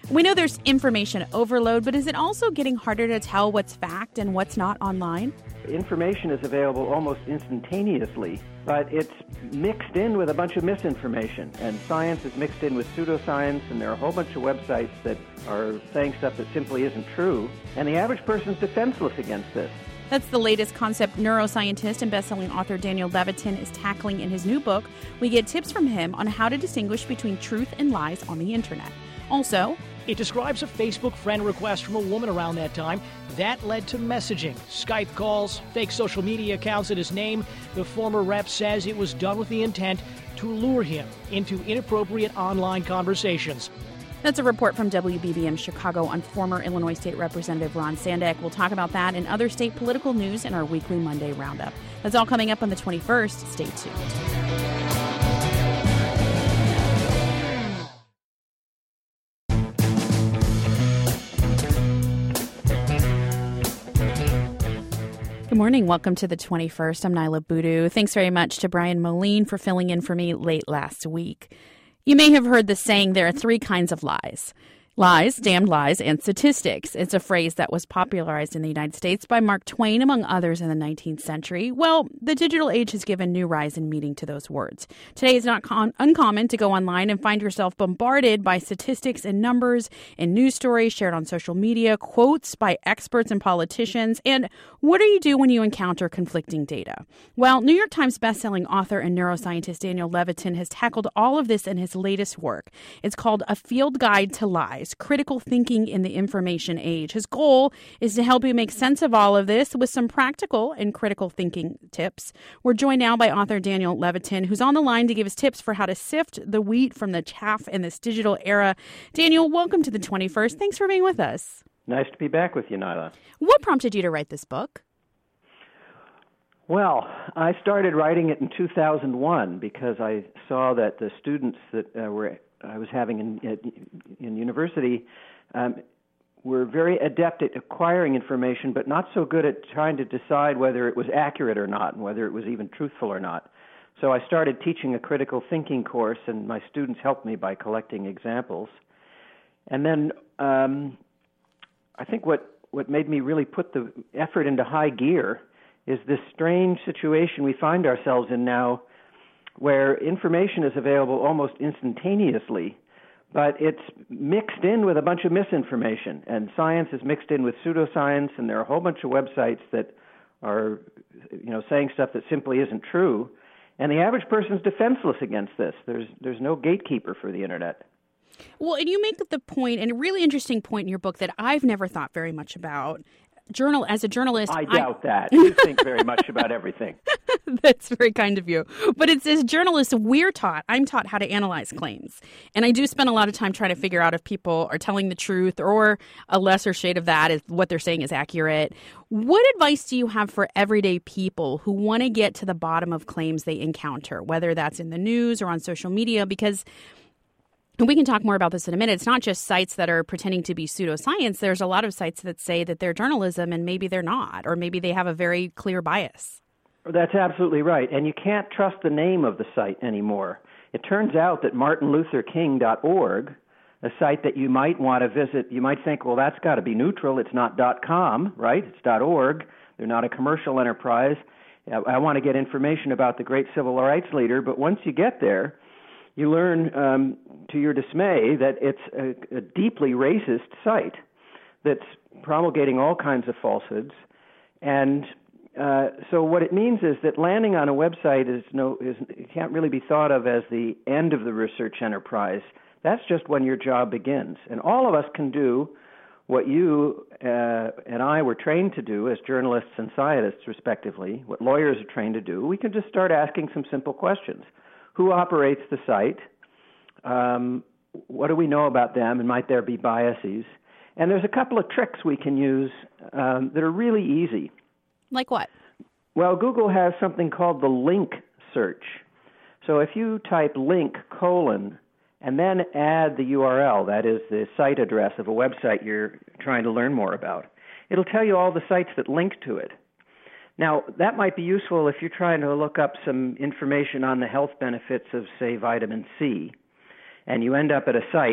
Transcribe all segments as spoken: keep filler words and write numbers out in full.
We know there's information overload, but is it also getting harder to tell what's fact and what's not online? Information is available almost instantaneously, but it's mixed in with a bunch of misinformation. And science is mixed in with pseudoscience, and there are a whole bunch of websites that are saying stuff that simply isn't true. And the average person's defenseless against this. That's the latest concept neuroscientist and best-selling author Daniel Levitin is tackling in his new book. We get tips from him on how to distinguish between truth and lies on the internet. Also, it describes a Facebook friend request from a woman around that time. That led to messaging, Skype calls, fake social media accounts in his name. The former rep says it was done with the intent to lure him into inappropriate online conversations. That's a report from W B B M Chicago on former Illinois State Representative Ron Sandak. We'll talk about that and other state political news in our weekly Monday roundup. That's all coming up on the twenty-first. Stay tuned. Good morning. Welcome to the twenty-first. I'm Nyla Boodoo. Thanks very much to Brian Moline for filling in for me late last week. You may have heard the saying there are three kinds of lies. Lies, damned lies, and statistics. It's a phrase that was popularized in the United States by Mark Twain, among others, in the nineteenth century. Well, the digital age has given new rise and meaning to those words. Today it's not con- uncommon to go online and find yourself bombarded by statistics and numbers and news stories shared on social media, quotes by experts and politicians. And what do you do when you encounter conflicting data? Well, New York Times bestselling author and neuroscientist Daniel Levitin has tackled all of this in his latest work. It's called A Field Guide to Lies: Critical Thinking in the Information Age. His goal is to help you make sense of all of this with some practical and critical thinking tips. We're joined now by author Daniel Levitin, who's on the line to give us tips for how to sift the wheat from the chaff in this digital era. Daniel, welcome to the twenty-first. Thanks for being with us. Nice to be back with you, Nyla. What prompted you to write this book? Well, I started writing it in two thousand one because I saw that the students that uh, were I was having in, in university um, were very adept at acquiring information, but not so good at trying to decide whether it was accurate or not and whether it was even truthful or not. So I started teaching a critical thinking course, and my students helped me by collecting examples. And then um, I think what, what made me really put the effort into high gear is this strange situation we find ourselves in now, where information is available almost instantaneously, but it's mixed in with a bunch of misinformation. And science is mixed in with pseudoscience, and there are a whole bunch of websites that are, you know, saying stuff that simply isn't true. And the average person's defenseless against this. There's there's no gatekeeper for the internet. Well, and you make the point, and a really interesting point in your book that I've never thought very much about. Journal as a journalist, I doubt I... that. You think very much about everything. That's very kind of you. But it's as journalists, we're taught, I'm taught how to analyze claims. And I do spend a lot of time trying to figure out if people are telling the truth, or a lesser shade of that is what they're saying is accurate. What advice do you have for everyday people who want to get to the bottom of claims they encounter, whether that's in the news or on social media? Because and we can talk more about this in a minute. It's not just sites that are pretending to be pseudoscience. There's a lot of sites that say that they're journalism, and maybe they're not, or maybe they have a very clear bias. That's absolutely right. And you can't trust the name of the site anymore. It turns out that martin luther king dot org, a site that you might want to visit, you might think, well, that's got to be neutral. It's not .com, right? It's .org. They're not a commercial enterprise. I want to get information about the great civil rights leader, but once you get there, you learn, um, to your dismay, that it's a, a deeply racist site that's promulgating all kinds of falsehoods. And uh, so what it means is that landing on a website is no is it can't really be thought of as the end of the research enterprise. That's just when your job begins. And all of us can do what you uh, and I were trained to do as journalists and scientists, respectively, what lawyers are trained to do. We can just start asking some simple questions. Who operates the site? Um, what do we know about them, and might there be biases? And there's a couple of tricks we can use um, that are really easy. Like what? Well, Google has something called the link search. So if you type link colon and then add the U R L, that is the site address of a website you're trying to learn more about, it'll tell you all the sites that link to it. Now, that might be useful if you're trying to look up some information on the health benefits of, say, vitamin C, and you end up at a site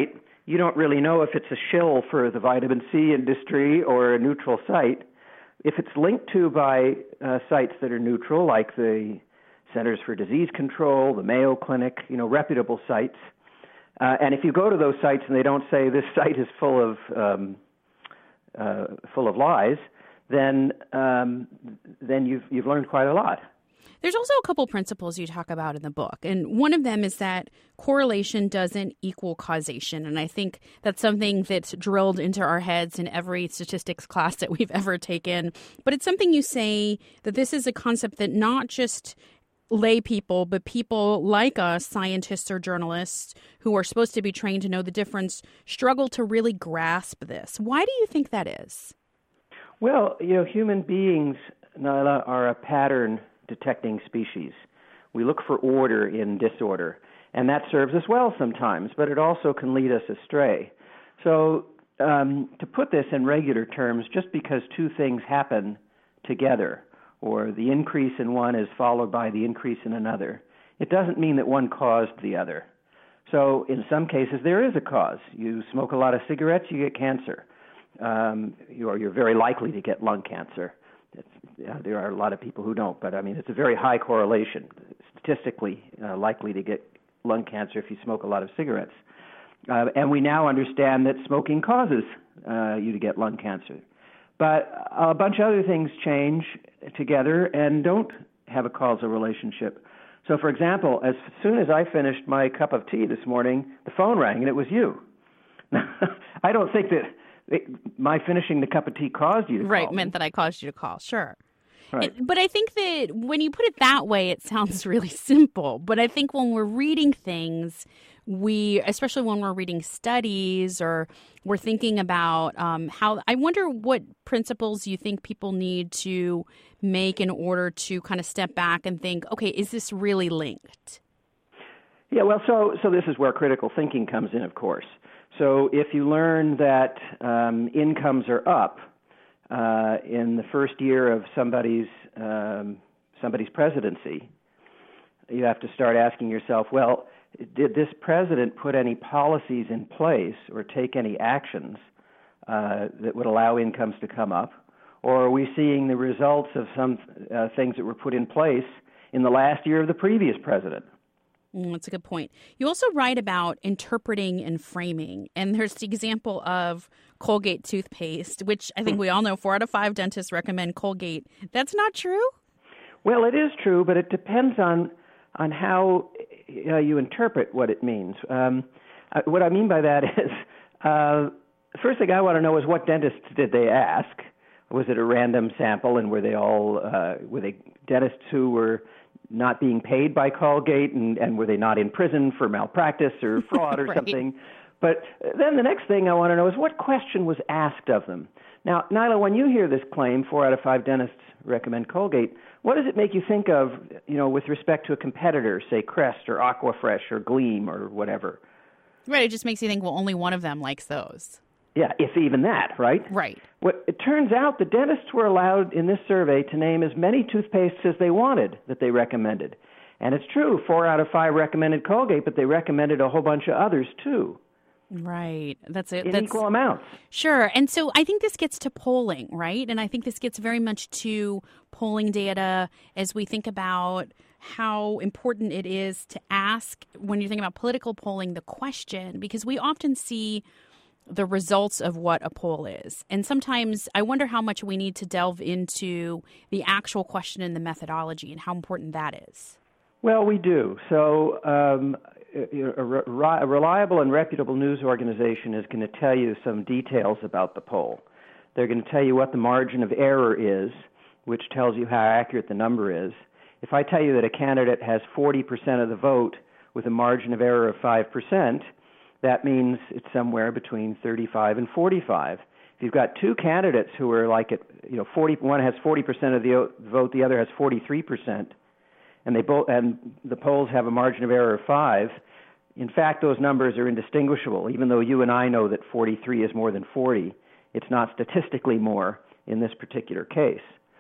you don't really know if it's a shill for the vitamin C industry or a neutral site. If it's linked to by uh, sites that are neutral, like the Centers for Disease Control, the Mayo Clinic, you know, reputable sites, uh, and if you go to those sites and they don't say this site is full of um, uh, full of lies, then um, then you've you've learned quite a lot. There's also a couple principles you talk about in the book, and one of them is that correlation doesn't equal causation, and I think that's something that's drilled into our heads in every statistics class that we've ever taken. But it's something you say that this is a concept that not just lay people, but people like us, scientists or journalists, who are supposed to be trained to know the difference, struggle to really grasp this. Why do you think that is? Well, you know, human beings, Nyla, are a pattern detecting species. We look for order in disorder, and that serves us well sometimes, but it also can lead us astray. So um, to put this in regular terms, just because two things happen together, or the increase in one is followed by the increase in another, it doesn't mean that one caused the other. So in some cases, there is a cause. You smoke a lot of cigarettes, you get cancer, um, or you're very likely to get lung cancer. It's, yeah, there are a lot of people who don't, but I mean, it's a very high correlation, statistically uh, likely to get lung cancer if you smoke a lot of cigarettes. Uh, and we now understand that smoking causes uh, you to get lung cancer. But a bunch of other things change together and don't have a causal relationship. So, for example, as soon as I finished my cup of tea this morning, the phone rang and it was you. I don't think that It, my finishing the cup of tea caused you to right, call. Right, meant that I caused you to call, sure. Right. It, but I think that when you put it that way, it sounds really simple. But I think when we're reading things, we, especially when we're reading studies or we're thinking about um, how, I wonder what principles you think people need to make in order to kind of step back and think, okay, is this really linked? Yeah, well, so so this is where critical thinking comes in, of course. So if you learn that um, incomes are up uh, in the first year of somebody's um, somebody's presidency, you have to start asking yourself, well, did this president put any policies in place or take any actions uh, that would allow incomes to come up? Or are we seeing the results of some uh, things that were put in place in the last year of the previous president? Mm, that's a good point. You also write about interpreting and framing, and there's the example of Colgate toothpaste, which I think we all know four out of five dentists recommend Colgate. That's not true? Well, it is true, but it depends on on how uh, you interpret what it means. Um, uh, what I mean by that is, uh, the first thing I want to know is what dentists did they ask? Was it a random sample, and were they all uh, were they dentists who were not being paid by Colgate, and, and were they not in prison for malpractice or fraud or right. something? But then the next thing I want to know is what question was asked of them. Now, Nyla, when you hear this claim, four out of five dentists recommend Colgate, what does it make you think of, you know, with respect to a competitor, say Crest or Aquafresh or Gleam or whatever? Right, it just makes you think, well, only one of them likes those. Yeah, if even that, right? Right. Well, it turns out the dentists were allowed in this survey to name as many toothpastes as they wanted that they recommended. And it's true, four out of five recommended Colgate, but they recommended a whole bunch of others too. Right. That's it. In That's, equal amounts. Sure. And so I think this gets to polling, right? And I think this gets very much to polling data as we think about how important it is to ask, when you think about political polling, the question, because we often see the results of what a poll is. And sometimes I wonder how much we need to delve into the actual question and the methodology and how important that is. Well, we do. So um, a, re- a reliable and reputable news organization is going to tell you some details about the poll. They're going to tell you what the margin of error is, which tells you how accurate the number is. If I tell you that a candidate has forty percent of the vote with a margin of error of five percent, that means it's somewhere between thirty-five and forty-five. If you've got two candidates who are like at, you know, forty, one has forty percent of the vote, the other has forty-three percent, and they both and the polls have a margin of error of five. In fact, those numbers are indistinguishable. Even though you and I know that forty-three is more than forty, it's not statistically more in this particular case.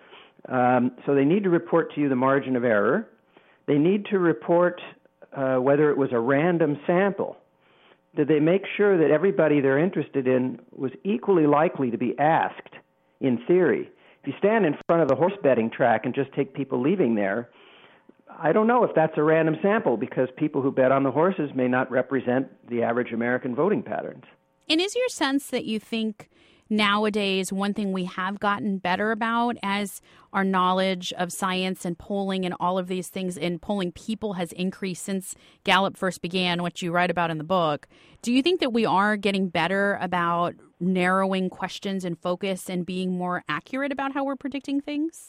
Um, so they need to report to you the margin of error. They need to report uh, whether it was a random sample. did they make sure that everybody they're interested in was equally likely to be asked, in theory? If you stand in front of the horse betting track and just take people leaving there, I don't know if that's a random sample, because people who bet on the horses may not represent the average American voting patterns. And is your sense that you think nowadays one thing we have gotten better about as our knowledge of science and polling and all of these things in polling people has increased since Gallup first began, which you write about in the book? Do you think that we are getting better about narrowing questions and focus and being more accurate about how we're predicting things?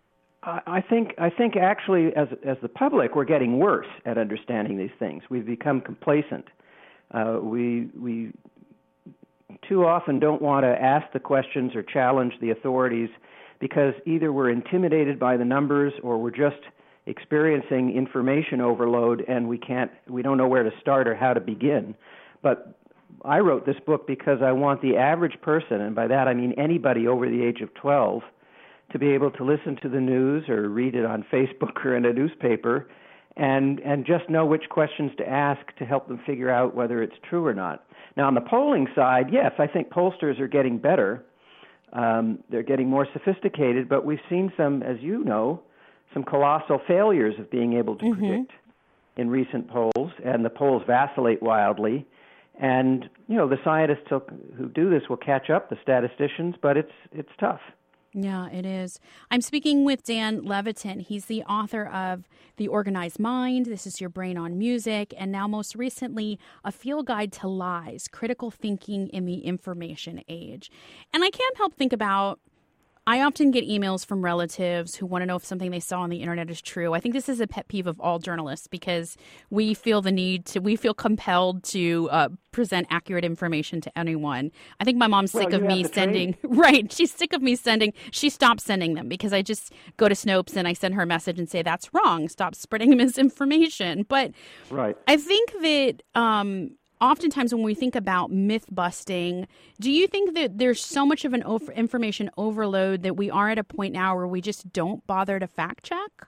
I think I think actually, as as the public, we're getting worse at understanding these things. We've become complacent. Uh, we we too often don't want to ask the questions or challenge the authorities, because either we're intimidated by the numbers or we're just experiencing information overload, and we can't we don't know where to start or how to begin. But I wrote this book because I want the average person, and by that I mean anybody over the age of twelve, to be able to listen to the news or read it on Facebook or in a newspaper and and just know which questions to ask to help them figure out whether it's true or not. Now, on the polling side, yes, I think pollsters are getting better. Um, they're getting more sophisticated, but we've seen some, as you know, some colossal failures of being able to mm-hmm. predict in recent polls, and the polls vacillate wildly. And, you know, the scientists who do this will catch up the statisticians, but it's it's tough. Yeah, it is. I'm speaking with Dan Levitin. He's the author of The Organized Mind, This Is Your Brain on Music, and now most recently, A Field Guide to Lies, Critical Thinking in the Information Age. And I can't help think about, I often get emails from relatives who want to know if something they saw on the internet is true. I think this is a pet peeve of all journalists, because we feel the need to, we feel compelled to uh, present accurate information to anyone. I think my mom's well, sick of me sending, right, she's sick of me sending, she stopped sending them because I just go to Snopes and I send her a message and say, that's wrong, stop spreading misinformation. But right. I think that um, oftentimes when we think about myth busting, do you think that there's so much of an over- information overload that we are at a point now where we just don't bother to fact check?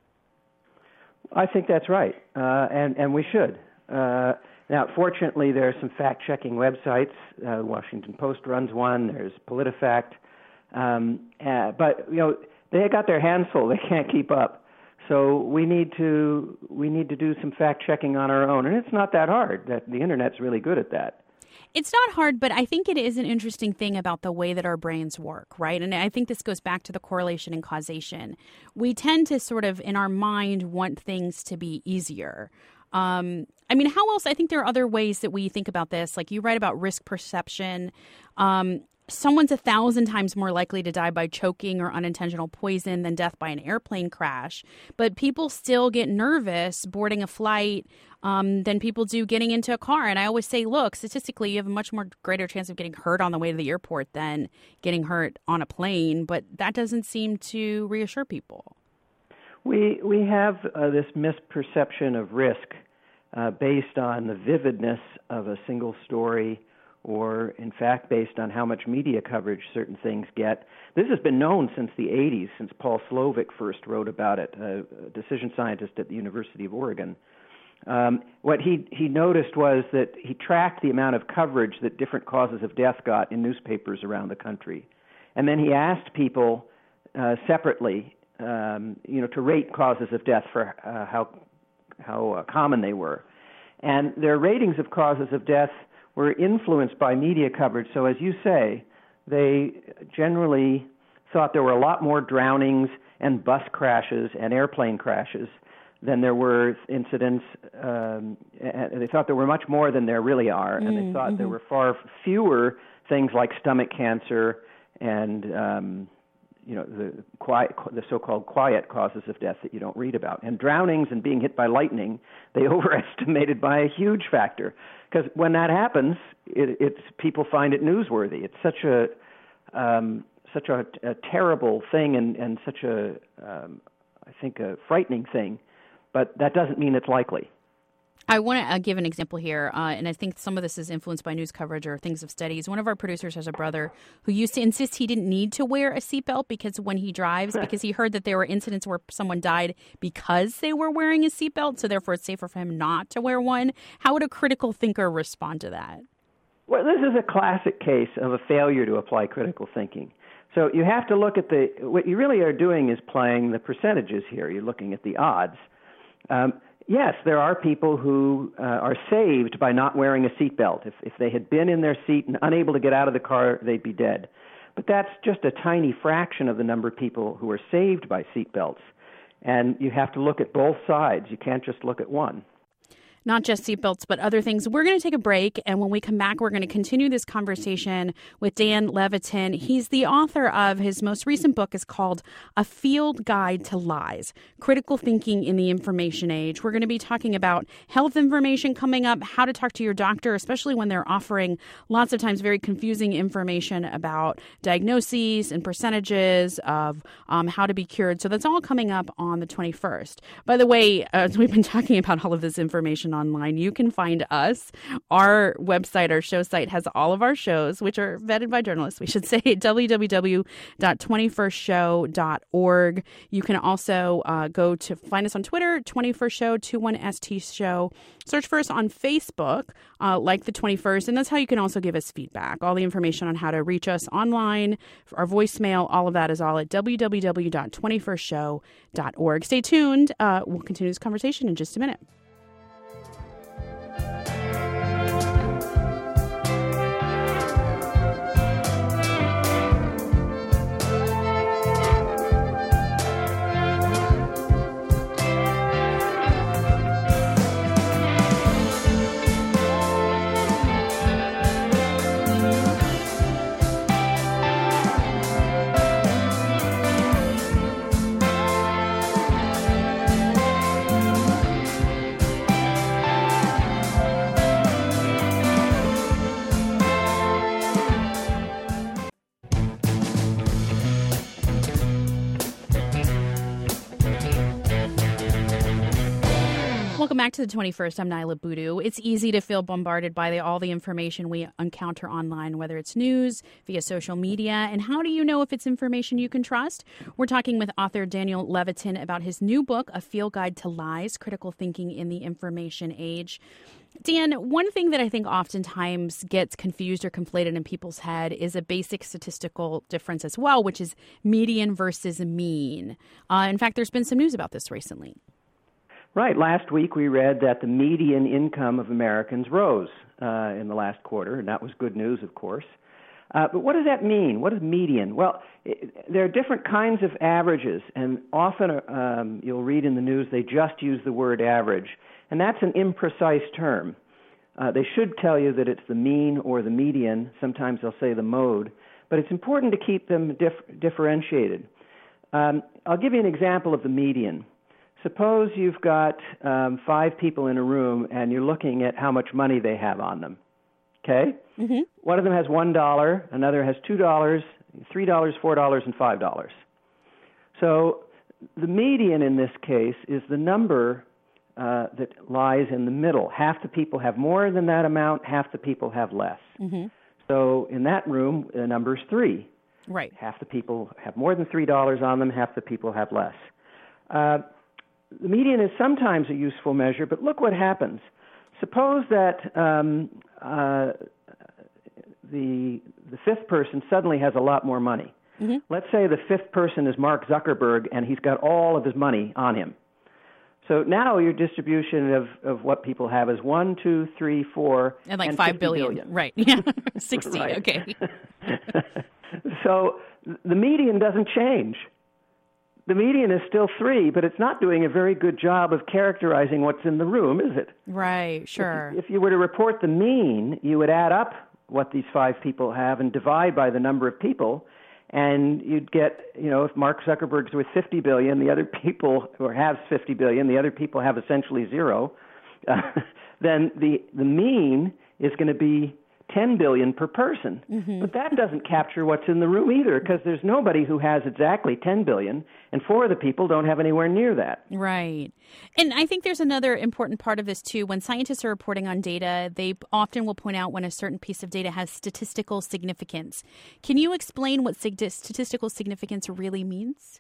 I think that's right, uh, and, and we should. Uh, now, fortunately, there are some fact-checking websites. Uh, Washington Post runs one. There's PolitiFact. Um, uh, but, you know, they got their hands full. They can't keep up. So we need to we need to do some fact-checking on our own. And it's not that hard. That the Internet's really good at that. It's not hard, but I think it is an interesting thing about the way that our brains work, right? And I think this goes back to the correlation and causation. We tend to sort of, in our mind, want things to be easier. Um, I mean, how else? I think there are other ways that we think about this. Like you write about risk perception. Um, someone's a thousand times more likely to die by choking or unintentional poison than death by an airplane crash. But people still get nervous boarding a flight um, than people do getting into a car. And I always say, look, statistically, you have a much more greater chance of getting hurt on the way to the airport than getting hurt on a plane. But that doesn't seem to reassure people. We we have uh, this misperception of risk uh, based on the vividness of a single story, or in fact based on how much media coverage certain things get. This has been known since the eighties, since Paul Slovic first wrote about it, a, a decision scientist at the University of Oregon. Um, what he, he noticed was that he tracked the amount of coverage that different causes of death got in newspapers around the country. And then he asked people uh, separately Um, you know, to rate causes of death for uh, how how uh, common they were. And their ratings of causes of death were influenced by media coverage. So as you say, they generally thought there were a lot more drownings and bus crashes and airplane crashes than there were incidents. Um, and they thought there were much more than there really are. And they thought mm-hmm. there were far fewer things like stomach cancer and um you know, the quiet, the so-called quiet causes of death that you don't read about. And drownings and being hit by lightning, they overestimated by a huge factor. Because when that happens, it, it's people find it newsworthy. It's such a um, such a, a terrible thing and, and such a, um, I think, a frightening thing. But that doesn't mean it's likely. I want to uh, give an example here, uh, and I think some of this is influenced by news coverage or things of studies. One of our producers has a brother who used to insist he didn't need to wear a seatbelt because when he drives, because he heard that there were incidents where someone died because they were wearing a seatbelt, so therefore it's safer for him not to wear one. How would a critical thinker respond to that? Well, this is a classic case of a failure to apply critical thinking. So you have to look at the, what you really are doing is playing the percentages here. You're looking at the odds. Um, Yes, there are people who uh, are saved by not wearing a seatbelt. If, if they had been in their seat and unable to get out of the car, they'd be dead. But that's just a tiny fraction of the number of people who are saved by seatbelts. And you have to look at both sides. You can't just look at one. Not just seatbelts, but other things. We're going to take a break, and when we come back, we're going to continue this conversation with Dan Levitin. He's the author of his most recent book is called A Field Guide to Lies, Critical Thinking in the Information Age. We're going to be talking about health information coming up, how to talk to your doctor, especially when they're offering lots of times very confusing information about diagnoses and percentages of um, how to be cured. So that's all coming up on the twenty-first. By the way, as we've been talking about all of this information online, you can find us. Our website, our show site, has all of our shows, which are vetted by journalists, we should say, at w w w dot twenty-first show dot org. You can also uh, go to find us on Twitter, twenty-first show, twenty-one S T show. Search for us on Facebook, uh, like the twenty-first, and that's how you can also give us feedback. All the information on how to reach us online, our voicemail, all of that is all at w w w dot twenty-first show dot org. Stay tuned. Uh, we'll continue this conversation in just a minute. Welcome back to the twenty-first. I'm Nyla Boodoo. It's easy to feel bombarded by the, all the information we encounter online, whether it's news, via social media. And how do you know if it's information you can trust? We're talking with author Daniel Levitin about his new book, A Field Guide to Lies, Critical Thinking in the Information Age. Dan, one thing that I think oftentimes gets confused or conflated in people's head is a basic statistical difference as well, which is median versus mean. Uh, in fact, there's been some news about this recently. Right. Last week we read that the median income of Americans rose uh, in the last quarter, and that was good news, of course. Uh, but what does that mean? What is median? Well, it, there are different kinds of averages, and often um, you'll read in the news they just use the word average, and that's an imprecise term. Uh, they should tell you that it's the mean or the median. Sometimes they'll say the mode, but it's important to keep them dif- differentiated. Um, I'll give you an example of the median. Suppose you've got um, five people in a room and you're looking at how much money they have on them. Okay? Mm-hmm. One of them has one dollar, another has two dollars, three dollars, four dollars, and five dollars. So the median in this case is the number uh, that lies in the middle. Half the people have more than that amount, half the people have less. Mm-hmm. So in that room, the number is three. Right. Half the people have more than three dollars on them, half the people have less. Uh, The median is sometimes a useful measure, but look what happens. Suppose that um, uh, the the fifth person suddenly has a lot more money. Mm-hmm. Let's say the fifth person is Mark Zuckerberg, and he's got all of his money on him. So now your distribution of, of what people have is one, two, three, four, and like and five billion. billion. Right? Yeah, sixty. Right. Okay. So the median doesn't change. The median is still three, but it's not doing a very good job of characterizing what's in the room, is it? Right, sure. If, if you were to report the mean, you would add up what these five people have and divide by the number of people, and you'd get, you know, if Mark Zuckerberg's with fifty billion, the other people, or has fifty billion, the other people have essentially zero, uh, then the, the mean is going to be ten billion per person. Mm-hmm. But that doesn't capture what's in the room either, because there's nobody who has exactly ten billion, and four of the people don't have anywhere near that. Right. And I think there's another important part of this, too. When scientists are reporting on data, they often will point out when a certain piece of data has statistical significance. Can you explain what sig- statistical significance really means?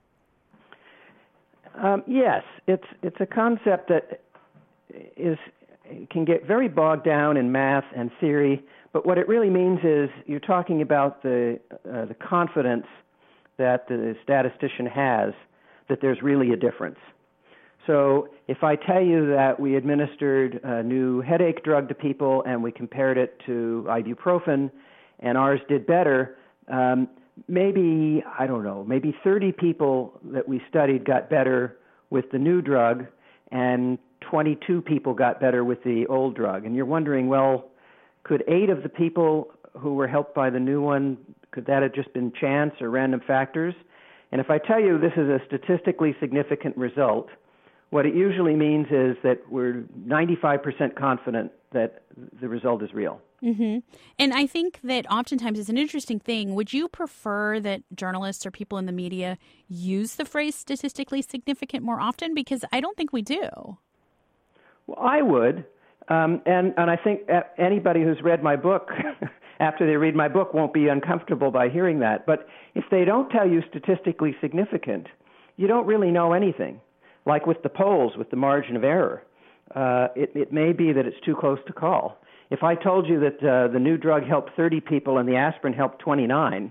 Um, yes. It's, it's a concept that is can get very bogged down in math and theory. But what it really means is you're talking about the uh, the confidence that the statistician has that there's really a difference. So if I tell you that we administered a new headache drug to people and we compared it to ibuprofen and ours did better, um, maybe, I don't know, maybe thirty people that we studied got better with the new drug and twenty-two people got better with the old drug. And you're wondering, well, could eight of the people who were helped by the new one, could that have just been chance or random factors? And if I tell you this is a statistically significant result, what it usually means is that we're ninety-five percent confident that the result is real. Mm-hmm. And I think that oftentimes it's an interesting thing. Would you prefer that journalists or people in the media use the phrase statistically significant more often? Because I don't think we do. Well, I would. Um, and, and I think anybody who's read my book, after they read my book, won't be uncomfortable by hearing that. But if they don't tell you statistically significant, you don't really know anything. Like with the polls, with the margin of error, uh, it, it may be that it's too close to call. If I told you that uh, the new drug helped thirty people and the aspirin helped twenty-nine,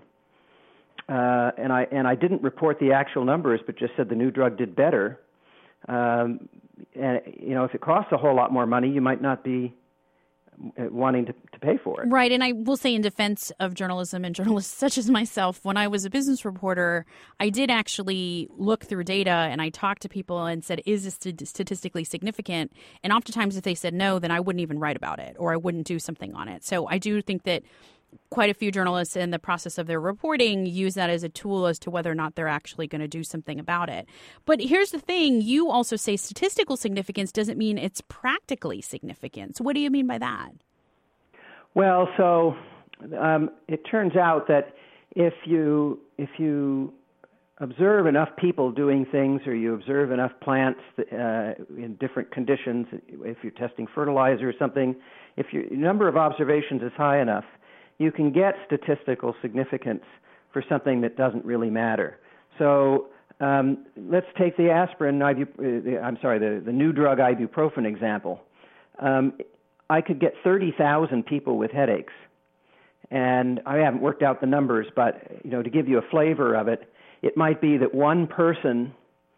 uh, and I and I didn't report the actual numbers, but just said the new drug did better, um, and you know, if it costs a whole lot more money, you might not be wanting to, to pay for it. Right. And I will say, in defense of journalism and journalists such as myself, when I was a business reporter, I did actually look through data and I talked to people and said, is this statistically significant? And oftentimes if they said no, then I wouldn't even write about it or I wouldn't do something on it. So I do think that quite a few journalists in the process of their reporting use that as a tool as to whether or not they're actually going to do something about it. But here's the thing. You also say statistical significance doesn't mean it's practically significant. So what do you mean by that? Well, so um, it turns out that if you if you observe enough people doing things or you observe enough plants uh, in different conditions, if you're testing fertilizer or something, if your number of observations is high enough, you can get statistical significance for something that doesn't really matter. So um, let's take the aspirin, ibu- uh, I'm sorry, the, the new drug ibuprofen example. Um, I could get thirty thousand people with headaches, and I haven't worked out the numbers, but you know, to give you a flavor of it, it might be that one person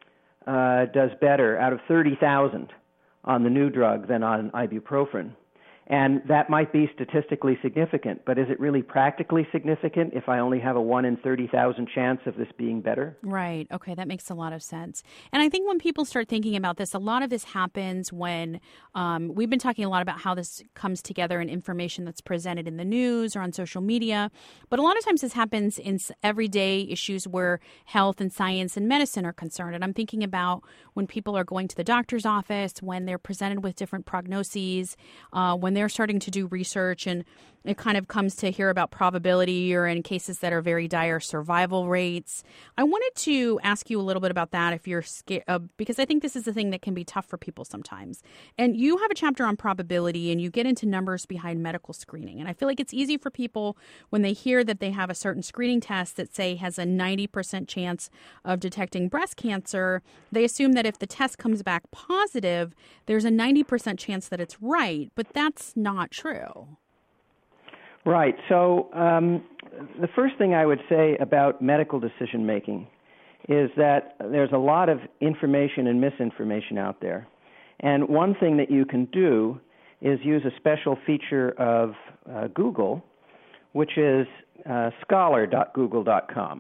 uh, does better out of thirty thousand on the new drug than on ibuprofen. And that might be statistically significant, but is it really practically significant if I only have a one in thirty thousand chance of this being better? Right. Okay, that makes a lot of sense. And I think when people start thinking about this, a lot of this happens when um, we've been talking a lot about how this comes together in information that's presented in the news or on social media. But a lot of times this happens in everyday issues where health and science and medicine are concerned. And I'm thinking about when people are going to the doctor's office, when they're presented with different prognoses, uh, when they're starting to do research and it kind of comes to hear about probability or in cases that are very dire survival rates. I wanted to ask you a little bit about that if you're scared, uh, because I think this is a thing that can be tough for people sometimes. And you have a chapter on probability and you get into numbers behind medical screening. And I feel like it's easy for people when they hear that they have a certain screening test that, say, has a ninety percent chance of detecting breast cancer, they assume that if the test comes back positive, there's a ninety percent chance that it's right. But that's not true. Right. So um, the first thing I would say about medical decision making is that there's a lot of information and misinformation out there. And one thing that you can do is use a special feature of uh, Google, which is uh, scholar dot google dot com.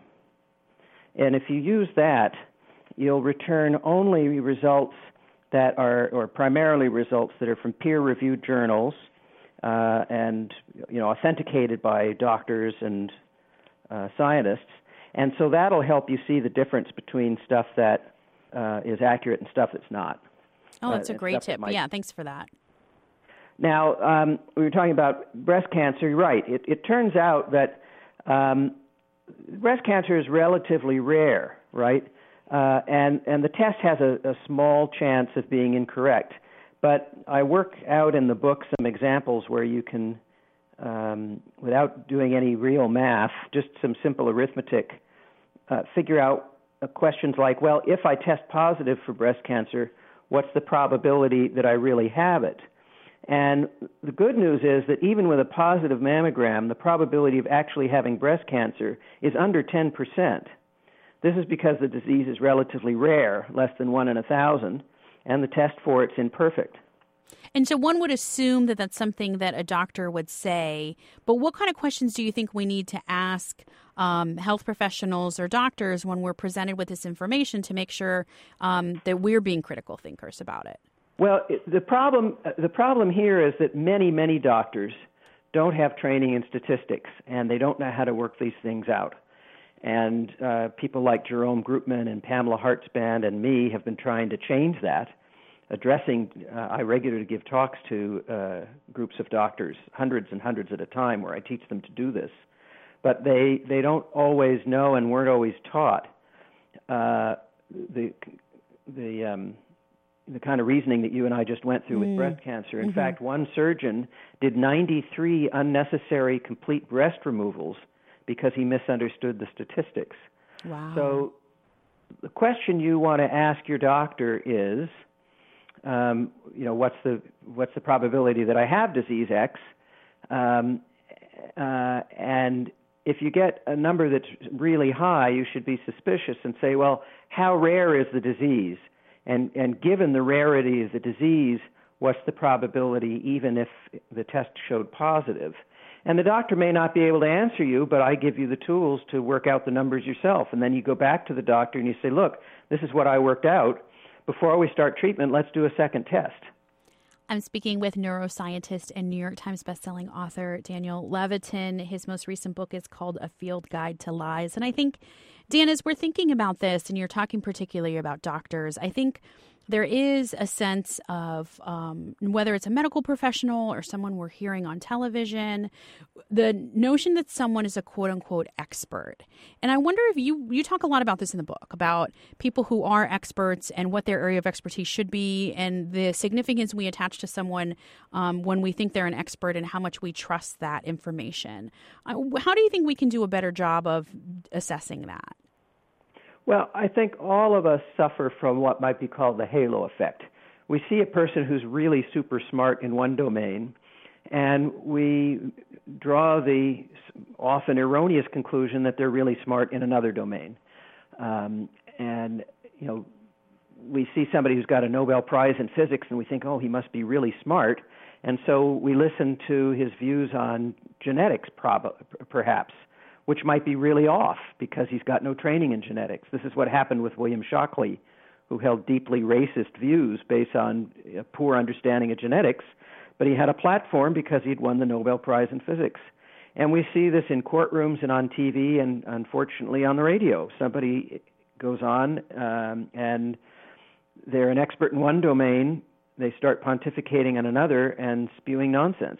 And if you use that, you'll return only results that are, or primarily results that are from peer-reviewed journals, Uh, and, you know, authenticated by doctors and uh, scientists. And so that'll help you see the difference between stuff that uh, is accurate and stuff that's not. Oh, that's uh, a great tip. Might... Yeah, thanks for that. Now, um, we were talking about breast cancer. You're right. It, it turns out that um, breast cancer is relatively rare, right? Uh, and, and the test has a, a small chance of being incorrect. But I work out in the book some examples where you can, um, without doing any real math, just some simple arithmetic, uh, figure out uh, questions like, well, if I test positive for breast cancer, what's the probability that I really have it? And the good news is that even with a positive mammogram, the probability of actually having breast cancer is under ten percent. This is because the disease is relatively rare, less than one in a thousand, and the test for it's imperfect. And so one would assume that that's something that a doctor would say, but what kind of questions do you think we need to ask um, health professionals or doctors when we're presented with this information to make sure um, that we're being critical thinkers about it? Well, it, the problem the problem here is that many, many doctors don't have training in statistics, and they don't know how to work these things out. And uh, people like Jerome Groopman and Pamela Hartzband and me have been trying to change that, addressing, uh, I regularly give talks to uh, groups of doctors, hundreds and hundreds at a time, where I teach them to do this. But they, they don't always know and weren't always taught uh, the the um, the kind of reasoning that you and I just went through mm. with breast cancer. In mm-hmm. fact, one surgeon did ninety-three unnecessary complete breast removals because he misunderstood the statistics. Wow. So the question you want to ask your doctor is, um, you know, what's the what's the probability that I have disease X? Um, uh, and if you get a number that's really high, you should be suspicious and say, well, how rare is the disease? And, and given the rarity of the disease, what's the probability even if the test showed positive? And the doctor may not be able to answer you, but I give you the tools to work out the numbers yourself. And then you go back to the doctor and you say, look, this is what I worked out. Before we start treatment, let's do a second test. I'm speaking with neuroscientist and New York Times bestselling author Daniel Levitin. His most recent book is called A Field Guide to Lies. And I think, Dan, as we're thinking about this, and you're talking particularly about doctors, I think there is a sense of um, whether it's a medical professional or someone we're hearing on television, the notion that someone is a quote unquote expert. And I wonder if you, you talk a lot about this in the book, about people who are experts and what their area of expertise should be and the significance we attach to someone um, when we think they're an expert and how much we trust that information. Uh, how do you think we can do a better job of assessing that? Well, I think all of us suffer from what might be called the halo effect. We see a person who's really super smart in one domain, and we draw the often erroneous conclusion that they're really smart in another domain. Um, and, you know, we see somebody who's got a Nobel Prize in physics, and we think, oh, he must be really smart. And so we listen to his views on genetics, prob- perhaps, which might be really off because he's got no training in genetics. This is what happened with William Shockley, who held deeply racist views based on a poor understanding of genetics, but he had a platform because he'd won the Nobel Prize in physics. And we see this in courtrooms and on T V and, unfortunately, on the radio. Somebody goes on um, and they're an expert in one domain, they start pontificating on another and spewing nonsense.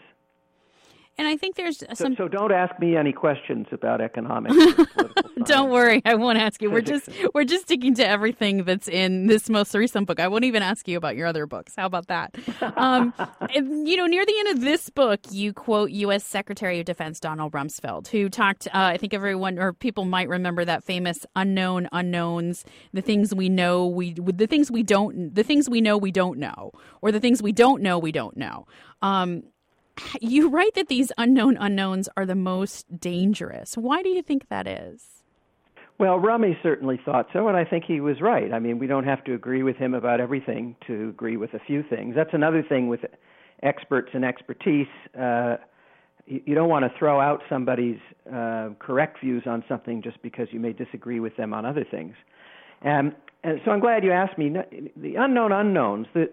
And I think there's some... So, so don't ask me any questions about economics. Don't worry, I won't ask you. We're just we're just sticking to everything that's in this most recent book. I won't even ask you about your other books. How about that? Um, you know, near the end of this book, you quote U S Secretary of Defense Donald Rumsfeld, who talked. Uh, I think everyone or people might remember that famous unknown unknowns, the things we know we, the things we don't, the things we know we don't know, or the things we don't know we don't know. Um, You write that these unknown unknowns are the most dangerous. Why do you think that is? Well, Rummy certainly thought so, and I think he was right. I mean, we don't have to agree with him about everything to agree with a few things. That's another thing with experts and expertise. Uh, you, you don't want to throw out somebody's uh, correct views on something just because you may disagree with them on other things. Um, and so I'm glad you asked me. The unknown unknowns, the,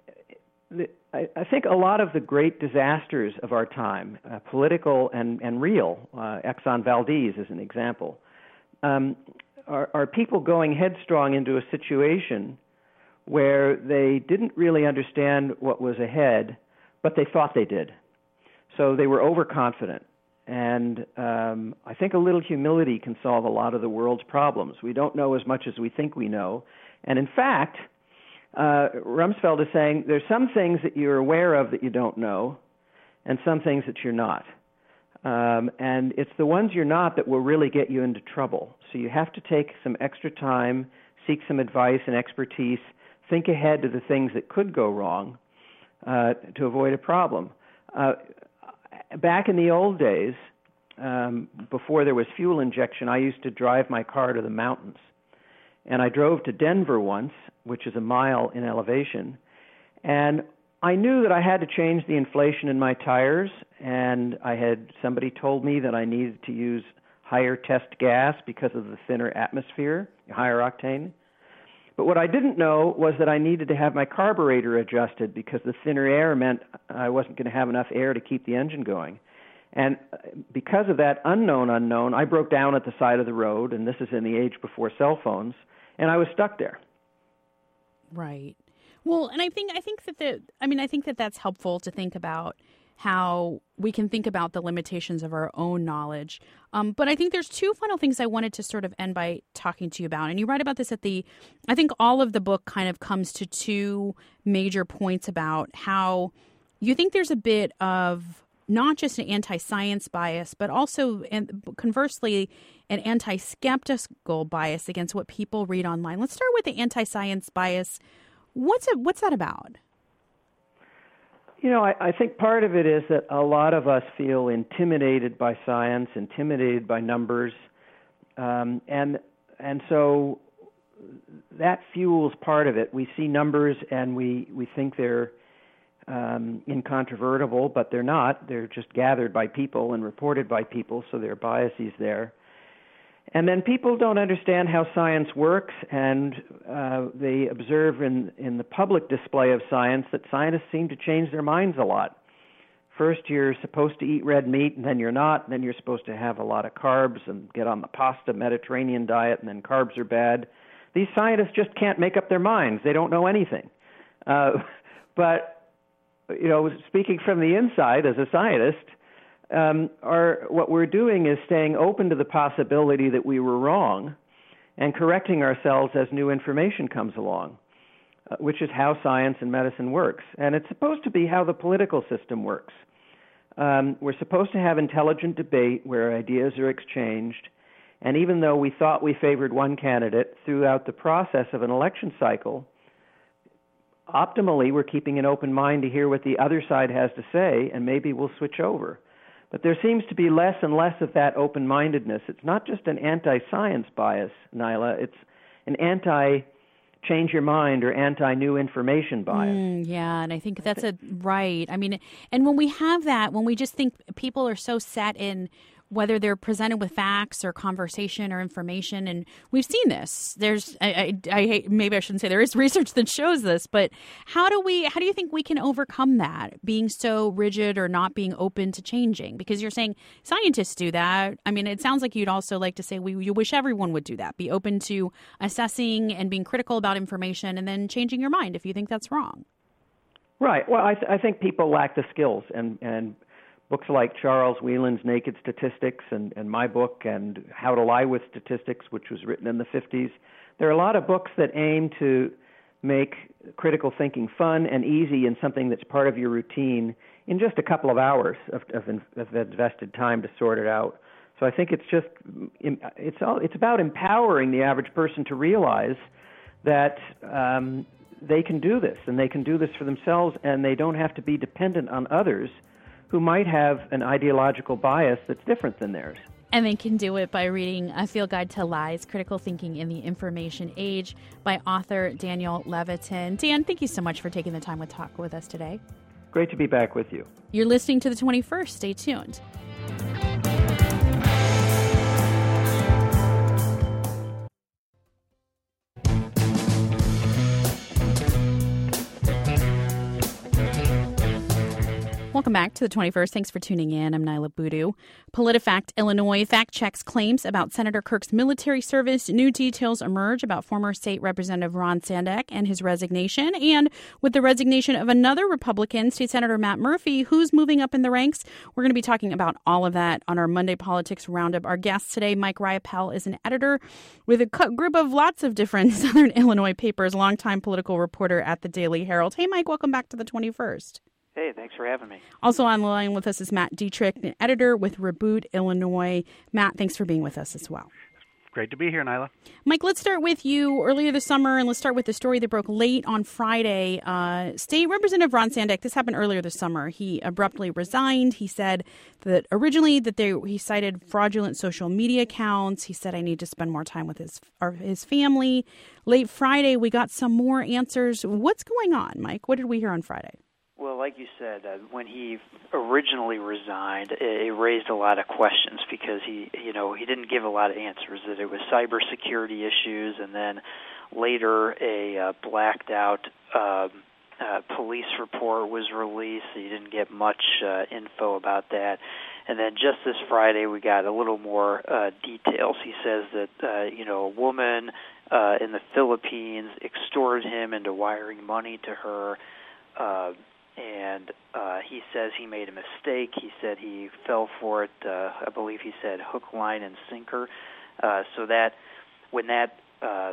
the I, I think a lot of the great disasters of our time, uh, political and, and real, uh, Exxon Valdez is an example, um, are, are people going headstrong into a situation where they didn't really understand what was ahead, but they thought they did. So they were overconfident. And um, I think a little humility can solve a lot of the world's problems. We don't know as much as we think we know. And in fact, uh, Rumsfeld is saying there's some things that you're aware of that you don't know, and some things that you're not. Um, and it's the ones you're not that will really get you into trouble. So you have to take some extra time, seek some advice and expertise, think ahead to the things that could go wrong uh, to avoid a problem. Uh, back in the old days, um, before there was fuel injection, I used to drive my car to the mountains. And I drove to Denver once, which is a mile in elevation, and I knew that I had to change the inflation in my tires, and I had somebody told me that I needed to use higher test gas because of the thinner atmosphere, higher octane. But what I didn't know was that I needed to have my carburetor adjusted because the thinner air meant I wasn't going to have enough air to keep the engine going. And because of that unknown unknown, I broke down at the side of the road, and this is in the age before cell phones, and I was stuck there. Right. Well, and I think I think that the I mean I think that that's helpful to think about how we can think about the limitations of our own knowledge. Um, but I think there's two final things I wanted to sort of end by talking to you about. And you write about this at the I think all of the book kind of comes to two major points about how you think there's a bit of not just an anti-science bias, but also, and conversely, an anti-skeptical bias against what people read online. Let's start with the anti-science bias. What's it, what's that about? You know, I, I think part of it is that a lot of us feel intimidated by science, intimidated by numbers, um, and and so that fuels part of it. We see numbers and we, we think they're um, incontrovertible, but they're not. They're just gathered by people and reported by people, so there are biases there. And then people don't understand how science works, and uh, they observe in, in the public display of science that scientists seem to change their minds a lot. First, you're supposed to eat red meat, and then you're not. And then you're supposed to have a lot of carbs and get on the pasta Mediterranean diet, and then carbs are bad. These scientists just can't make up their minds. They don't know anything. Uh, but, you know, speaking from the inside as a scientist, Um, our, what we're doing is staying open to the possibility that we were wrong and correcting ourselves as new information comes along, uh, which is how science and medicine works. And it's supposed to be how the political system works. Um, we're supposed to have intelligent debate where ideas are exchanged, and even though we thought we favored one candidate throughout the process of an election cycle, optimally we're keeping an open mind to hear what the other side has to say, and maybe we'll switch over. But there seems to be less and less of that open-mindedness. It's not just an anti-science bias, Nyla. It's an anti-change your mind or anti-new information bias. Mm, yeah, and I think that's a right. I mean, and when we have that, when we just think people are so set in whether they're presented with facts or conversation or information, and we've seen this. There's, I, I, I hate, maybe I shouldn't say there is research that shows this, but how do we, how do you think we can overcome that, being so rigid or not being open to changing? Because you're saying scientists do that. I mean, it sounds like you'd also like to say we, you wish everyone would do that, be open to assessing and being critical about information, and then changing your mind if you think that's wrong. Right. Well, I, th- I think people lack the skills, and and. Books like Charles Whelan's Naked Statistics and, and my book and How to Lie with Statistics, which was written in the fifties. There are a lot of books that aim to make critical thinking fun and easy and something that's part of your routine in just a couple of hours of, of, of invested time to sort it out. So I think it's just it's all, it's about empowering the average person to realize that um, they can do this, and they can do this for themselves, and they don't have to be dependent on others who might have an ideological bias that's different than theirs. And they can do it by reading A Field Guide to Lies, Critical Thinking in the Information Age by author Daniel Levitin. Dan, thank you so much for taking the time to talk with us today. Great to be back with you. You're listening to The twenty-first. Stay tuned. Welcome back to the twenty-first. Thanks for tuning in. I'm Nyla Boodoo. PolitiFact Illinois fact-checks claims about Senator Kirk's military service. New details emerge about former State Representative Ron Sandak and his resignation. And with the resignation of another Republican, State Senator Matt Murphy, who's moving up in the ranks. We're going to be talking about all of that on our Monday Politics Roundup. Our guest today, Mike Riopel, is an editor with a group of lots of different Southern Illinois papers, longtime political reporter at the Daily Herald. Hey, Mike, welcome back to the twenty-first. Hey, thanks for having me. Also on the line with us is Matt Dietrich, an editor with Reboot Illinois. Matt, thanks for being with us as well. Great to be here, Nyla. Mike, let's start with you earlier this summer, and let's start with the story that broke late on Friday. Uh, State Representative Ron Sandak, this happened earlier this summer. He abruptly resigned. He said that originally that they, he cited fraudulent social media accounts. He said, I need to spend more time with his, or his family. Late Friday, we got some more answers. What's going on, Mike? What did we hear on Friday? Well, like you said, uh, when he originally resigned, it, it raised a lot of questions because he, you know, he didn't give a lot of answers. That it was cybersecurity issues, and then later a uh, blacked out uh, uh, police report was released. So you didn't get much uh, info about that. And then just this Friday, we got a little more uh, details. He says that uh, you know, a woman uh, in the Philippines extorted him into wiring money to her. Uh, And uh, he says he made a mistake. He said he fell for it. Uh, I believe he said hook, line, and sinker. Uh, so that when that, uh,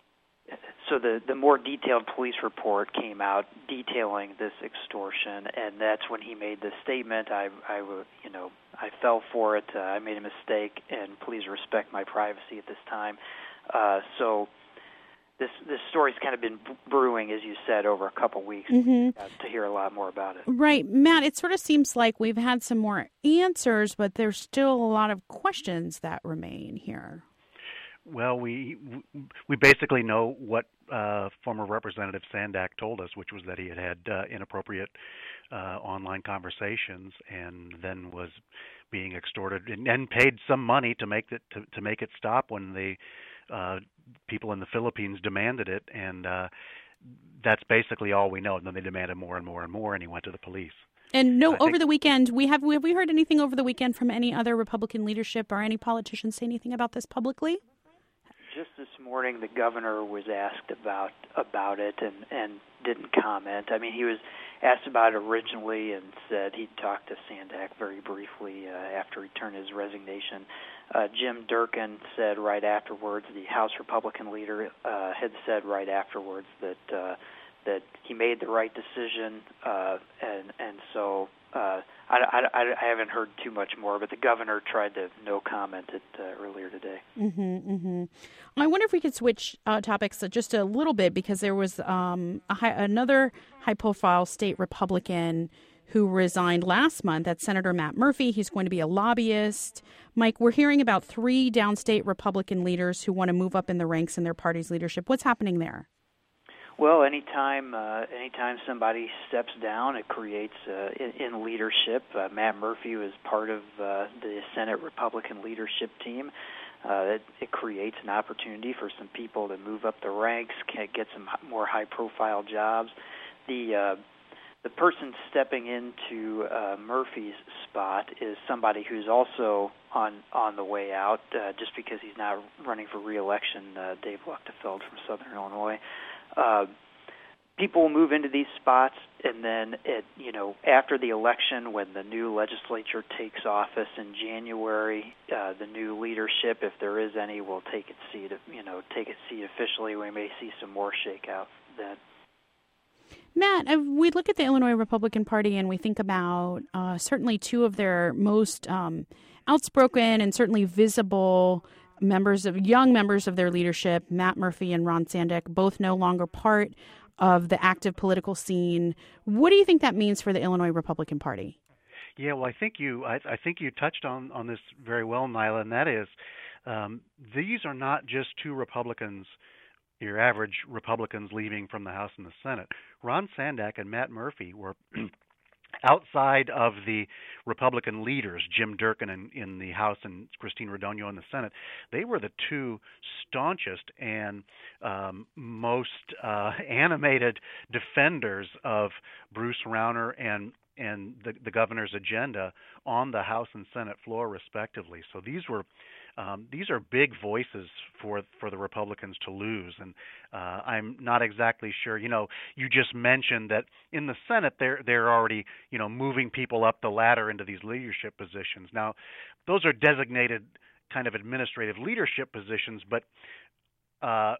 so the the more detailed police report came out detailing this extortion, and that's when he made the statement. I, I, you know, I fell for it. Uh, I made a mistake, and please respect my privacy at this time. Uh, so. This this story's kind of been brewing, as you said, over a couple weeks mm-hmm. uh, to hear a lot more about it. Right. Matt, it sort of seems like we've had some more answers, but there's still a lot of questions that remain here. Well, we we basically know what uh, former Representative Sandak told us, which was that he had had uh, inappropriate uh, online conversations and then was being extorted and, and paid some money to make it to, to make it stop when they uh, people in the Philippines demanded it, and uh, that's basically all we know. And then they demanded more and more and more, and he went to the police. And no, I over think, the weekend, we have have we heard anything over the weekend from any other Republican leadership or any politicians say anything about this publicly? Just this morning, the governor was asked about about it and, and didn't comment. I mean, he was asked about it originally and said he'd talked to Sandak very briefly uh, after he turned his resignation. Uh, Jim Durkin said right afterwards, the House Republican leader uh, had said right afterwards that uh, that he made the right decision, uh, and and so uh, I, I, I haven't heard too much more. But the governor tried to no comment it uh, earlier today. Mm-hmm, mm-hmm. I wonder if we could switch uh, topics just a little bit, because there was um, a high, another high-profile state Republican who resigned last month. That's Senator Matt Murphy. He's going to be a lobbyist. Mike, we're hearing about three downstate Republican leaders who want to move up in the ranks in their party's leadership. What's happening there? Well, anytime uh, anytime somebody steps down, it creates uh, in, in leadership. Uh, Matt Murphy was part of uh, the Senate Republican leadership team. Uh, it, it creates an opportunity for some people to move up the ranks, get some more high-profile jobs. The uh, the person stepping into uh, Murphy's spot is somebody who's also on on the way out, uh, just because he's not running for re-election. Uh, Dave Luchtefeld from Southern Illinois. Uh, people move into these spots, and then, it, you know, after the election, when the new legislature takes office in January, uh, the new leadership, if there is any, will take its seat. You know, take its seat officially. We may see some more shakeout then. Matt, we look at the Illinois Republican Party and we think about uh, certainly two of their most um, outspoken and certainly visible members of young members of their leadership, Matt Murphy and Ron Sandak, both no longer part of the active political scene. What do you think that means for the Illinois Republican Party? Yeah, well, I think you I, I think you touched on, on this very well, Nyla, and that is um, these are not just two Republicans, your average Republicans leaving from the House and the Senate. Ron Sandak and Matt Murphy were outside of the Republican leaders, Jim Durkin in, in the House and Christine Radogno in the Senate. They were the two staunchest and um, most uh, animated defenders of Bruce Rauner and and the, the governor's agenda on the House and Senate floor, respectively. So these were um, these are big voices for for the Republicans to lose, and uh, I'm not exactly sure. You know, you just mentioned that in the Senate they're they're already you know moving people up the ladder into these leadership positions. Now, those are designated kind of administrative leadership positions, but uh,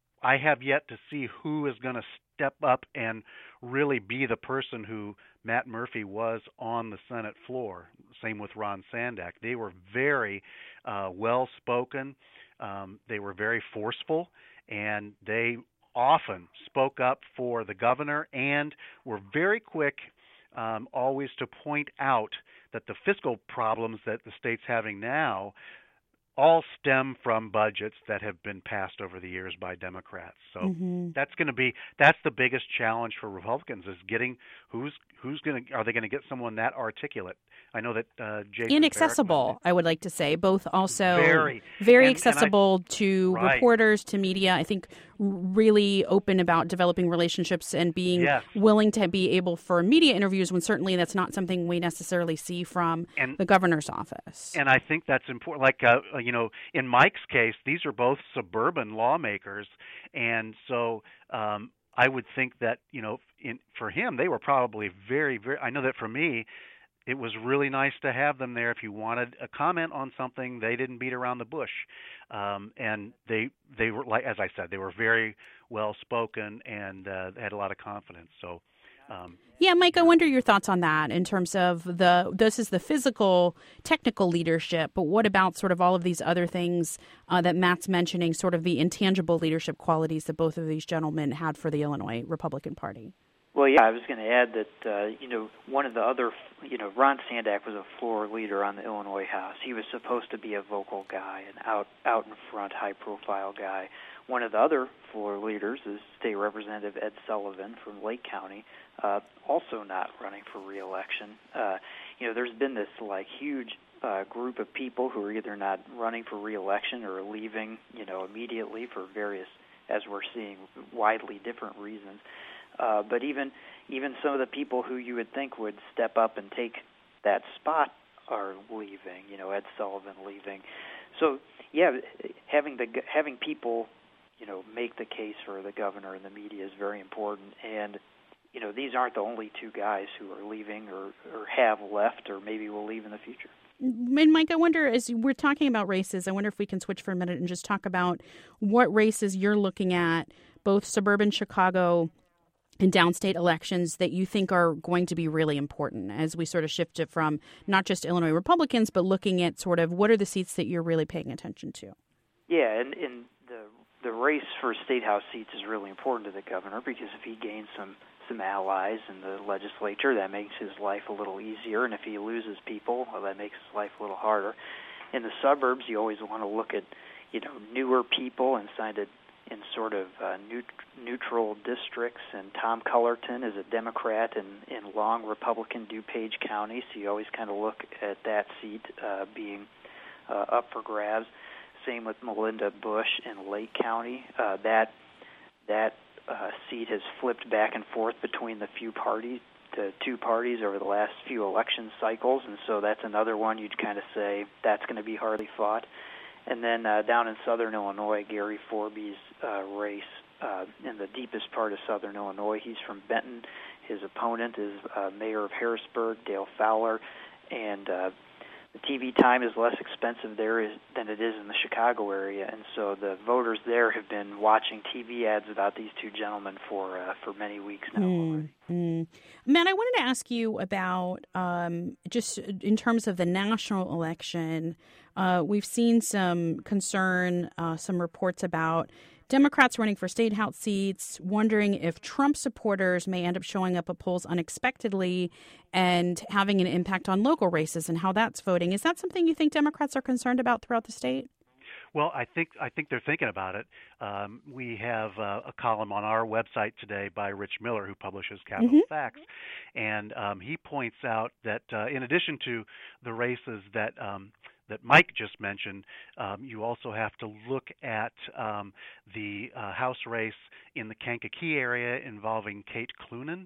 I have yet to see who is going to step up and really be the person who Matt Murphy was on the Senate floor. Same with Ron Sandak. They were very uh, well-spoken. Um, they were very forceful, and they often spoke up for the governor and were very quick um, always to point out that the fiscal problems that the state's having now all stem from budgets that have been passed over the years by Democrats. So mm-hmm. that's going to be that's the biggest challenge for Republicans is getting who's who's going to are they going to get someone that articulate? I know that uh, Jason and accessible. Barrickman, I would like to say both also very very and, accessible and I, to right. reporters, to media. I think really open about developing relationships and being yes. willing to be able for media interviews when certainly that's not something we necessarily see from and, the governor's office. And I think that's important. Like uh, you know, in Mike's case, these are both suburban lawmakers, and so. Um, I would think that, you know, in, for him, they were probably very, very – I know that for me, it was really nice to have them there. If you wanted a comment on something, they didn't beat around the bush. Um, and they, they were, like as I said, they were very well-spoken and uh, had a lot of confidence. So um, Yeah, Mike, I wonder your thoughts on that in terms of the this is the physical, technical leadership, but what about sort of all of these other things uh, that Matt's mentioning, sort of the intangible leadership qualities that both of these gentlemen had for the Illinois Republican Party? Well, yeah, I was going to add that, uh, you know, one of the other, you know, Ron Sandak was a floor leader on the Illinois House. He was supposed to be a vocal guy, an out, out in front, high-profile guy. One of the other floor leaders is State Representative Ed Sullivan from Lake County, uh, also not running for re-election. Uh, you know, there's been this, like, huge uh, group of people who are either not running for re-election or leaving, you know, immediately for various, as we're seeing, widely different reasons. Uh, but even even some of the people who you would think would step up and take that spot are leaving. You know, Ed Sullivan leaving. So yeah, having the having people, you know, make the case for the governor in the media is very important. And you know, these aren't the only two guys who are leaving or, or have left or maybe will leave in the future. And Mike, I wonder, as we're talking about races, I wonder if we can switch for a minute and just talk about what races you're looking at, both suburban Chicago and downstate elections, that you think are going to be really important as we sort of shift it from not just Illinois Republicans, but looking at sort of what are the seats that you're really paying attention to? Yeah, and, and the the race for state house seats is really important to the governor because if he gains some, some allies in the legislature, that makes his life a little easier, and if he loses people, well, that makes his life a little harder. In the suburbs, you always want to look at, you know, newer people and sign it in sort of uh, neut- neutral districts, and Tom Cullerton is a Democrat in, in long Republican DuPage County, so you always kind of look at that seat uh, being uh, up for grabs. Same with Melinda Bush in Lake County. Uh, that that uh, seat has flipped back and forth between the few parties, the two parties over the last few election cycles, and so that's another one you'd kind of say that's going to be hardly fought. And then uh, down in southern Illinois, Gary Forby's uh, race uh, in the deepest part of southern Illinois. He's from Benton. His opponent is uh, Mayor of Harrisburg, Dale Fowler. And uh, the T V time is less expensive there is, than it is in the Chicago area. And so the voters there have been watching T V ads about these two gentlemen for uh, for many weeks now mm, already. Mm. Matt, I wanted to ask you about um, just in terms of the national election. Uh, we've seen some concern, uh, some reports about Democrats running for state house seats, wondering if Trump supporters may end up showing up at polls unexpectedly and having an impact on local races and how that's voting. Is that something you think Democrats are concerned about throughout the state? Well, I think I think they're thinking about it. Um, we have uh, a column on our website today by Rich Miller, who publishes Capitol mm-hmm. Facts, and um, he points out that uh, in addition to the races that um, that Mike just mentioned, um, you also have to look at um, the uh, House race in the Kankakee area involving Kate Clunan.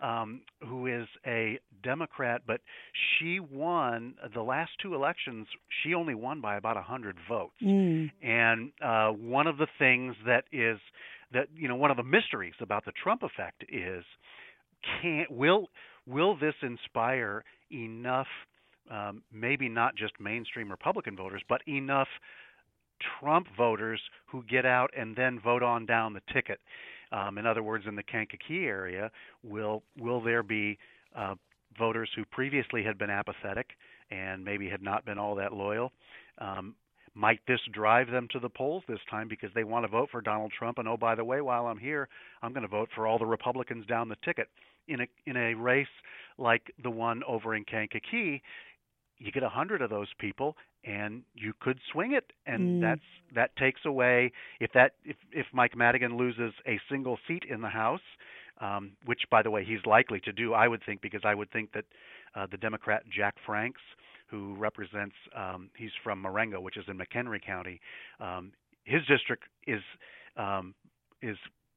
um, who is a Democrat, but she won the last two elections. She only won by about one hundred votes. Mm. And uh, one of the things that is that you know one of the mysteries about the Trump effect is can will will this inspire enough, um, maybe not just mainstream Republican voters, but enough Trump voters who get out and then vote on down the ticket. Um, in other words, in the Kankakee area, will will there be uh, voters who previously had been apathetic and maybe had not been all that loyal? Um, might this drive them to the polls this time because they want to vote for Donald Trump? And oh, by the way, while I'm here, I'm going to vote for all the Republicans down the ticket. In a in a race like the one over in Kankakee, you get a hundred of those people, and you could swing it, and Mm. that's that takes away if that if if Mike Madigan loses a single seat in the House, um, which by the way he's likely to do, I would think, because I would think that uh, the Democrat Jack Franks, who represents um, he's from Marengo, which is in McHenry County, um, his district is um, is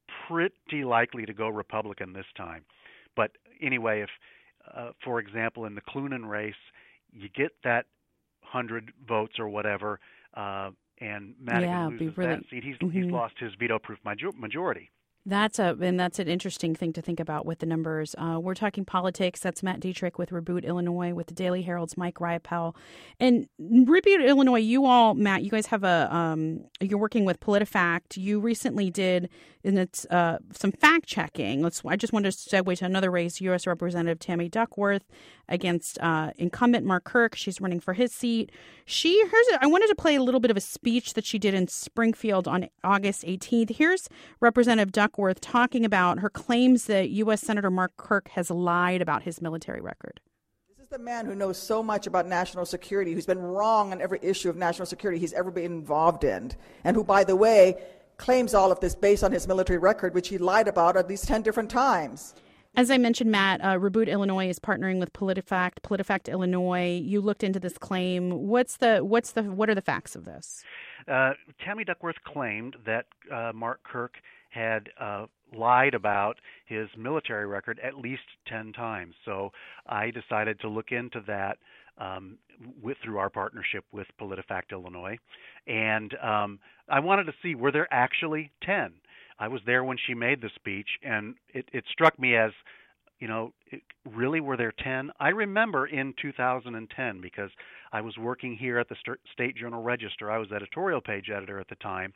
pretty likely to go Republican this time. But anyway, if uh, for example in the Clunan race, you get that hundred votes or whatever, uh, and Madigan Yeah, it'd be loses really- that seat, he's Mhm. he's lost his veto-proof major- majority. That's a and that's an interesting thing to think about with the numbers. Uh, we're talking politics. That's Matt Dietrich with Reboot Illinois, with the Daily Herald's Mike Riopel. And Reboot Illinois, you all, Matt, you guys have a um, you're working with PolitiFact. You recently did and it's uh, some fact checking. Let's. I just wanted to segue to another race. U S Representative Tammy Duckworth against uh, incumbent Mark Kirk. She's running for his seat. She here's. A, I wanted to play a little bit of a speech that she did in Springfield on August eighteenth. Here's Representative Duckworth talking about her claims that U S Senator Mark Kirk has lied about his military record. This is the man who knows so much about national security, who's been wrong on every issue of national security he's ever been involved in, and who, by the way, claims all of this based on his military record, which he lied about at least ten different times. As I mentioned, Matt, uh, Reboot Illinois is partnering with PolitiFact. PolitiFact Illinois. You looked into this claim. What's the what's the what are the facts of this? Uh, Tammy Duckworth claimed that uh, Mark Kirk had uh, lied about his military record at least ten times. So I decided to look into that um, with through our partnership with PolitiFact Illinois, and um, I wanted to see, were there actually ten? I was there when she made the speech, and it, it struck me as, you know, it, really, were there ten? I remember in two thousand ten, because I was working here at the St- State Journal Register. I was editorial page editor at the time,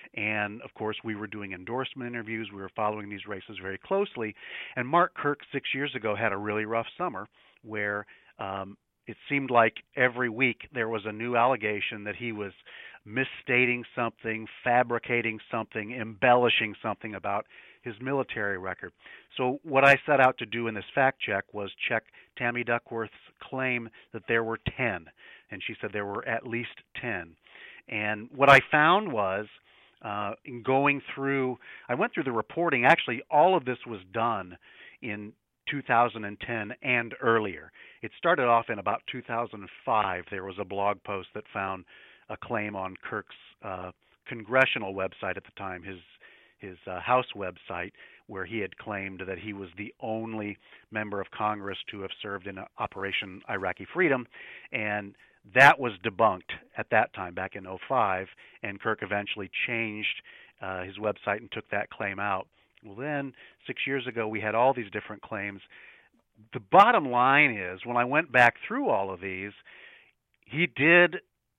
and of course we were doing endorsement interviews. We were following these races very closely, and Mark Kirk six years ago had a really rough summer where um, it seemed like every week there was a new allegation that he was misstating something, fabricating something, embellishing something about his military record. So what I set out to do in this fact check was check Tammy Duckworth's claim that there were ten, and she said there were at least ten. And what I found was, uh, in going through, I went through the reporting. Actually, all of this was done in two thousand ten and earlier. It started off in about two thousand five. There was a blog post that found a claim on Kirk's uh, congressional website at the time, his his uh, House website, where he had claimed that he was the only member of Congress to have served in Operation Iraqi Freedom, and that was debunked at that time, back in oh five, and Kirk eventually changed uh, his website and took that claim out. Well, then, six years ago, we had all these different claims. The bottom line is, when I went back through all of these, he did,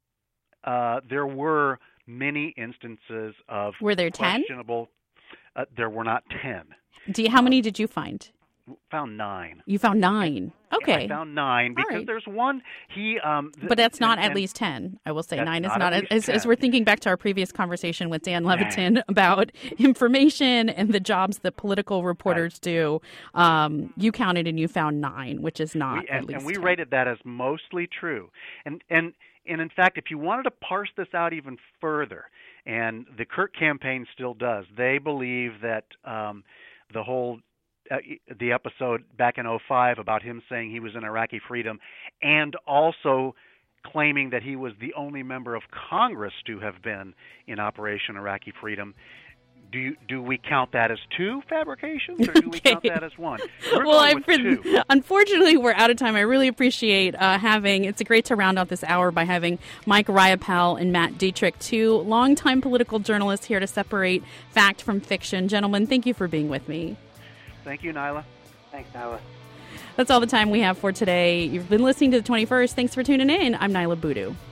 uh, there were many instances of Were there ten? questionable. Uh, there were not ten. Do you, how many did you find? Found nine. You found nine. Okay. I found nine because right. there's one. He. Um, th- But that's not and- at and least ten. I will say That's nine is not not, at as, least as ten. we're thinking back to our previous conversation with Dan Levitin about information and the jobs that political reporters do. Um, you counted and you found nine, which is not we, at and, least and we ten. rated that as mostly true. And and and in fact, if you wanted to parse this out even further, and the Kirk campaign still does, they believe that um, the whole Uh, the episode back in oh five about him saying he was in Iraqi Freedom and also claiming that he was the only member of Congress to have been in Operation Iraqi Freedom, do you, do we count that as two fabrications, or do we Okay. count that as one? We're well, going I with pre- two. unfortunately, we're out of time. I really appreciate uh, having, it's great to round out this hour by having Mike Riopel and Matt Dietrich, two longtime political journalists here to separate fact from fiction. Gentlemen, thank you for being with me. Thank you, Nyla. Thanks, Nyla. That's all the time we have for today. You've been listening to The twenty-first. Thanks for tuning in. I'm Nyla Boodoo.